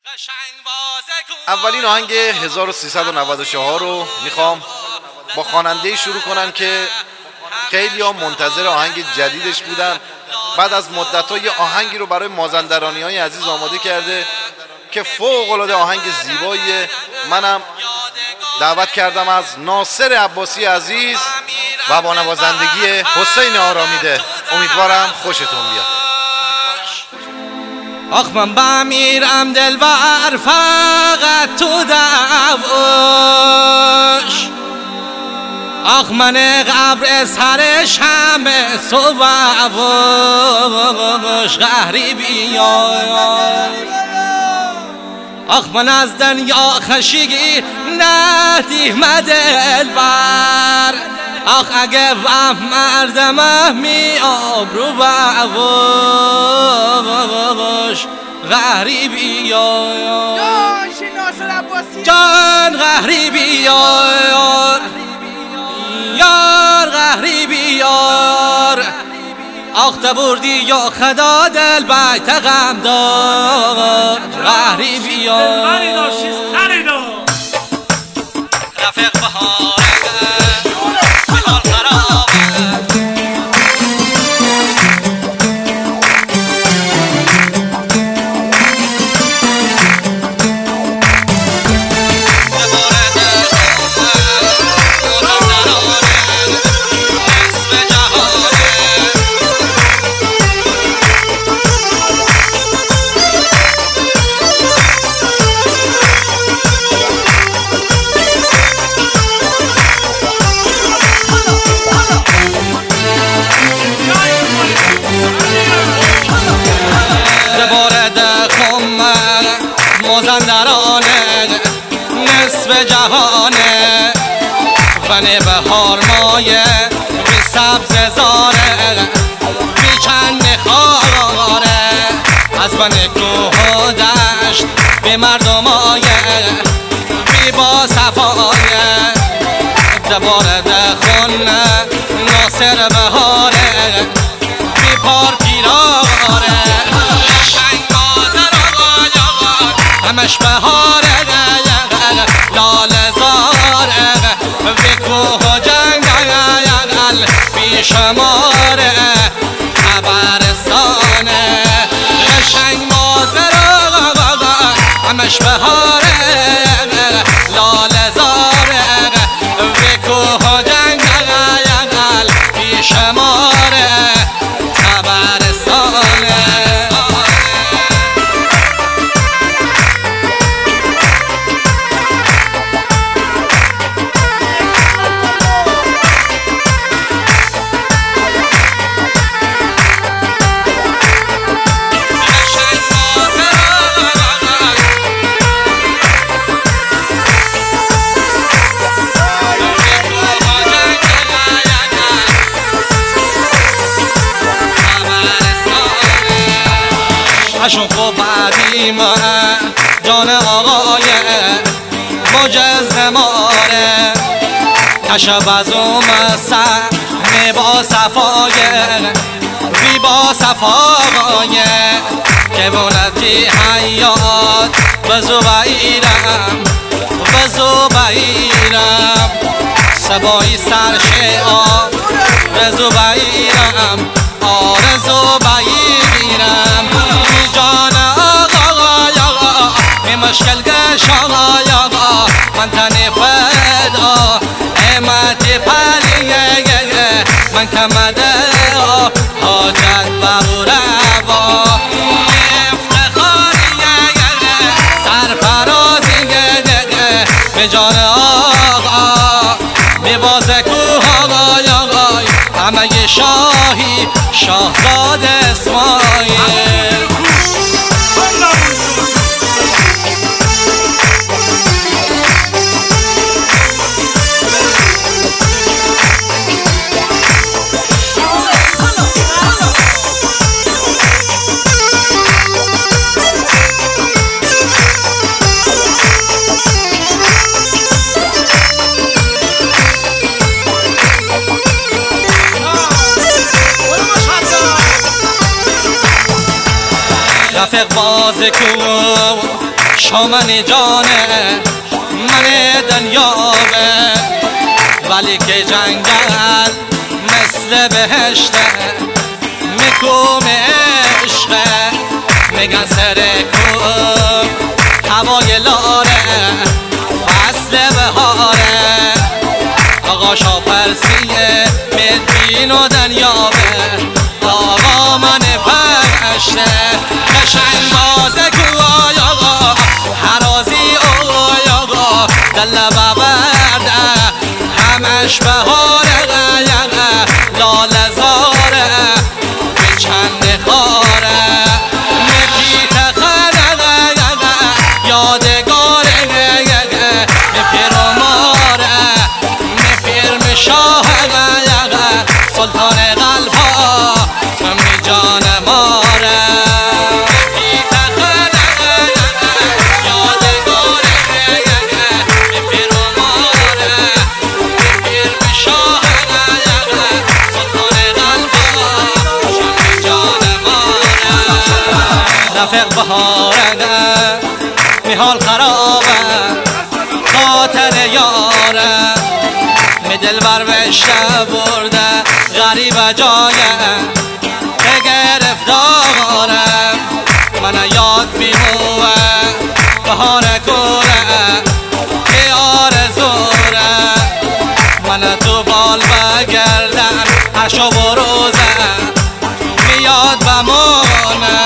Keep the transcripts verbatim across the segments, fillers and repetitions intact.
اولین آهنگ هزار و سیصد و نود و چهار رو میخوام با خواننده شروع کنم که خیلی ها منتظر آهنگ جدیدش بودن. بعد از مدت ها یه آهنگی رو برای مازندرانی های عزیز آماده کرده که فوق العاده آهنگ زیباییه. منم دعوت کردم از ناصر عباسی عزیز و با نوازندگی حسین آرامیده. امیدوارم خوشتون بیاد. آخ من بمیرم دلبر فقط تو دعواش، آخ من قبر سرش همه صبحواش قهری بیار. آخ من از دنیا خشیگی ندیم دلبر، آخ اگه وهم مردمه می آبرو بواش قهری بیار. جان قهری بیار، یار قهری بیار. آخ تبردی یا خدا دل بیت غم دار قهری بیار. رفیق بهار بهار خراب مازندرانه نصف جهانه فن بهار مایه بی سبز زاره بی چند خاره از فن کوه و دشت به مردم آیه بی با صفایه دبار دخون ناصر بهاره بی پار پیراره همش بهاره لال زاره به کوه و جنگل بی شماره خبرستانه قشنگ مازرا همش بهاره لال زاره به کوه و جنگل بی شماره خبرستانه. عشق و بعدیمه جان آقای مجزماره کشب از اوم سحنه با صفایه بی با صفایه که بولتی حیات بزو بایرم بزو بایرم سبایی سرشه آب بزو بایرم آرزو بایرم جان آقا یا می مشکل گشان یا من تنی فدا امت پلیه من کمده حاجت بغوربا افتخاریه سرفرازیه به جان آقا می بازه کوه آقا یا همه شاهی شاهزاد اسماعیل. رفیق باز کو شامن جانه من دنیا به ولی که جنگل مثل بهشته میکوم عشقه میگن سر کوم هوای لاره فصل بهاره آقا شاپرسیه مدین و دنیابه آقا من بهشته قشنگ بازه کوای آقا حرازی اوی آقا دل ببرده همش بهاره لاله زاره به چند خاره مپیت خره یادگاره مپیر و ماره مپیر مشاه سلطان قلب ها می جان ماره مپیت خره یادگاره مپیر و ماره مپیر مشاه رفیق بهاره میحال خرابه خاطر یاره می دل بر بشته برده غریب جایه که گرفتاره من یاد میموه بهاره کوره که آرزوره من تو بال بگردن هر شب و روزه میاد بمونه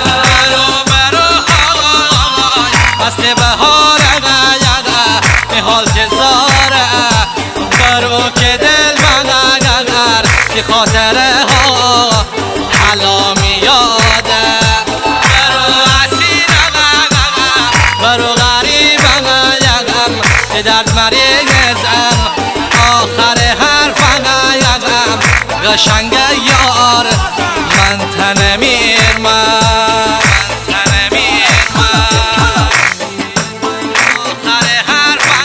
اصل بهاره غیقه حال که زاره برو که دل من اگر که خاطره ها حالا میاده برو اسیر برو غریب غیقم که درد مریضم آخر حرف غیقم قشنگ یار من تنمیر من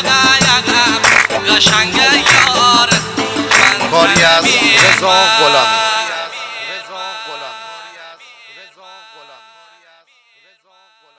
کاری از رضا غلامی.